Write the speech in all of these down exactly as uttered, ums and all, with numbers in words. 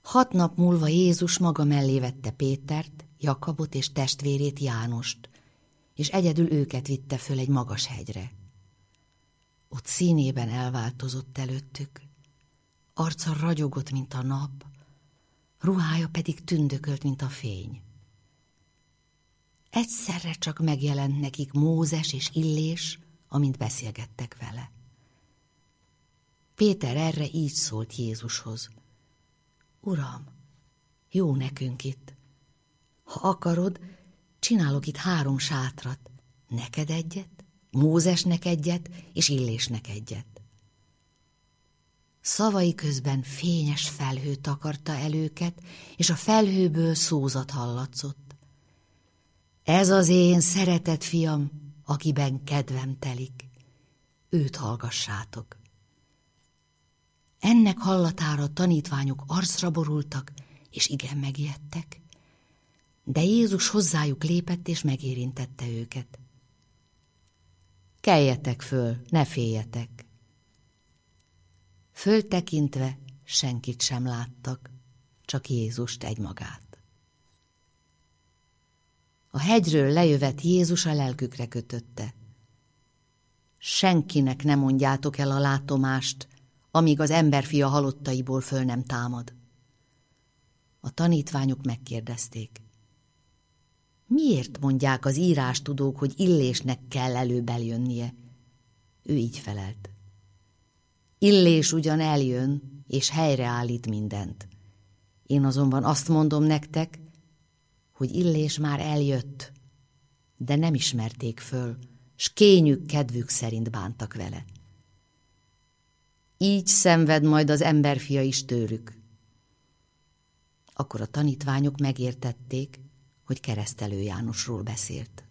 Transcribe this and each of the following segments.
Hat nap múlva Jézus maga mellé vette Pétert, Jakabot és testvérét Jánost, és egyedül őket vitte föl egy magas hegyre. Ott színében elváltozott előttük, arca ragyogott, mint a nap, ruhája pedig tündökölt, mint a fény. Egyszerre csak megjelent nekik Mózes és Illés, amint beszélgettek vele. Péter erre így szólt Jézushoz: Uram, jó nekünk itt. Ha akarod, csinálok itt három sátrat, neked egyet, Mózesnek egyet, és Illésnek egyet. Szavai közben fényes felhő takarta el őket, és a felhőből szózat hallatszott. Ez az én szeretett fiam, akiben kedvem telik. Őt hallgassátok. Ennek hallatára a tanítványok arcra borultak, és igen megijedtek. De Jézus hozzájuk lépett, és megérintette őket. Keljetek föl, ne féljetek. Föltekintve senkit sem láttak, csak Jézust egymagát. A hegyről lejövett Jézus a lelkükre kötötte. Senkinek ne mondjátok el a látomást, amíg az emberfia halottaiból föl nem támad. A tanítványok megkérdezték: Miért mondják az írástudók, hogy Illésnek kell előbb eljönnie? Ő így felelt: Illés ugyan eljön, és helyreállít mindent. Én azonban azt mondom nektek, hogy Illés már eljött, de nem ismerték föl, s kényük kedvük szerint bántak vele. Így szenved majd az emberfia is tőlük. Akkor a tanítványok megértették, hogy Keresztelő Jánosról beszélt.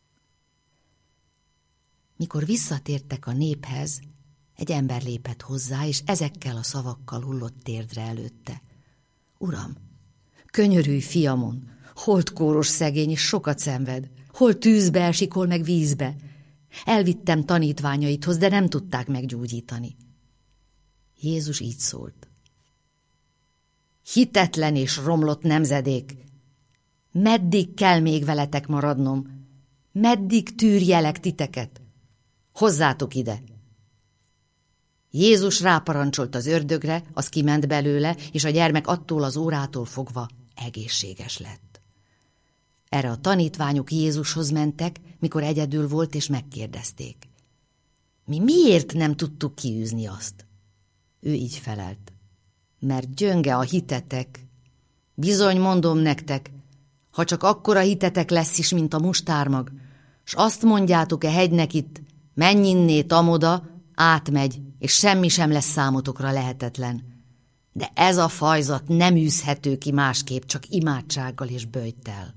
Mikor visszatértek a néphez, egy ember lépett hozzá, és ezekkel a szavakkal hullott térdre előtte: Uram, könyörülj fiamon, holdkóros szegény, és sokat szenved, hol tűzbe esik, hol meg vízbe. Elvittem tanítványaidhoz, de nem tudták meggyógyítani. Jézus így szólt: Hitetlen és romlott nemzedék! Meddig kell még veletek maradnom? Meddig tűrjelek titeket? Hozzátok ide! Jézus ráparancsolt az ördögre, az kiment belőle, és a gyermek attól az órától fogva egészséges lett. Erre a tanítványok Jézushoz mentek, mikor egyedül volt, és megkérdezték: Mi miért nem tudtuk kiűzni azt? Ő így felelt: Mert gyönge a hitetek. Bizony mondom nektek, ha csak akkora hitetek lesz is, mint a mustármag, s azt mondjátok e hegynek itt, menj innét amoda, átmegy, és semmi sem lesz számotokra lehetetlen. De ez a fajzat nem űzhető ki másképp, csak imádsággal és böjttel.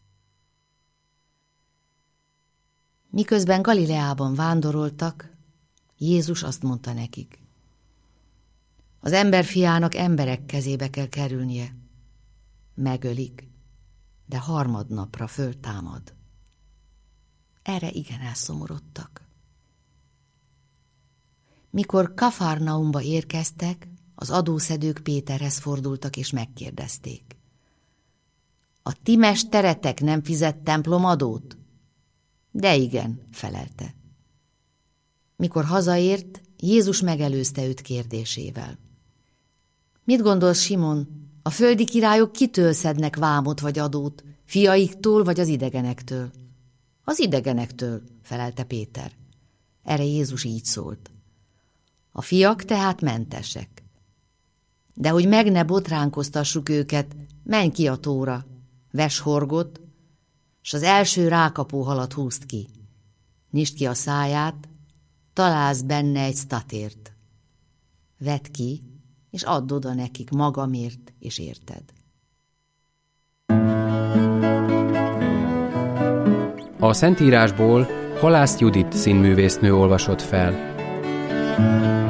Miközben Galileában vándoroltak, Jézus azt mondta nekik: Az emberfiának emberek kezébe kell kerülnie. Megölik, de harmadnapra föltámad. Erre igen elszomorodtak. Mikor Kafarnaumba érkeztek, az adószedők Péterhez fordultak, és megkérdezték: A ti mesteretek nem fizet templomadót? De igen, felelte. Mikor hazaért, Jézus megelőzte őt kérdésével: Mit gondolsz, Simon, a földi királyok kitől szednek vámot vagy adót, fiaiktól vagy az idegenektől? Az idegenektől, felelte Péter. Erre Jézus így szólt: A fiak tehát mentesek. De hogy meg ne botránkoztassuk őket, menj ki a tóra, vess horgot, s az első rákapó halat húzd ki. Nyisd ki a száját, találsz benne egy statért. Vedd ki, és add oda nekik magamért és érted. A Szentírásból Halász Judit színművésznő olvasott fel.